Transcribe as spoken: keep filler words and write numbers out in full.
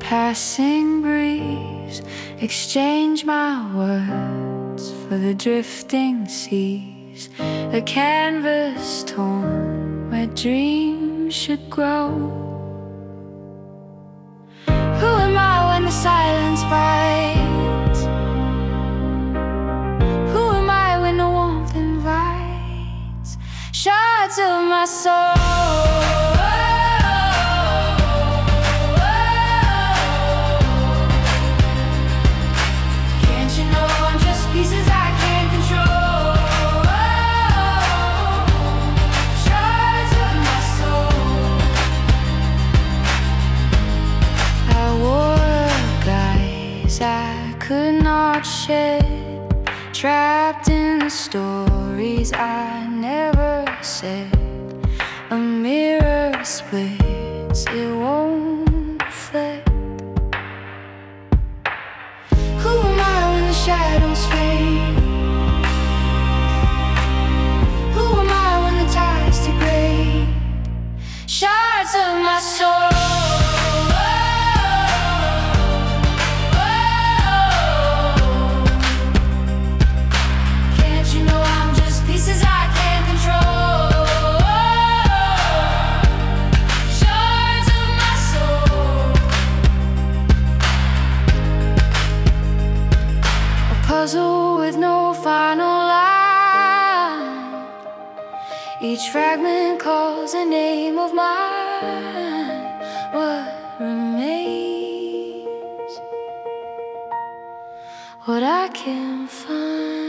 passing breeze, exchange my words for the drifting seas, a canvas torn where dreams should grow. Who am I when the silence bites? Who am I when the warmth invites shards of my soul? Pieces I can't control, shards of my soul. I wore a guise I could not shed, trapped in the stories I never said. A mirror splits, it won't reflect. Who am I when the shadows fade? Who am I when the tides degrade shards of my soul? Can't you know I'm just pieces I can't control? Shards of my soul. Puzzle with no final line, each fragment calls a name of mine. What remains? What I can find.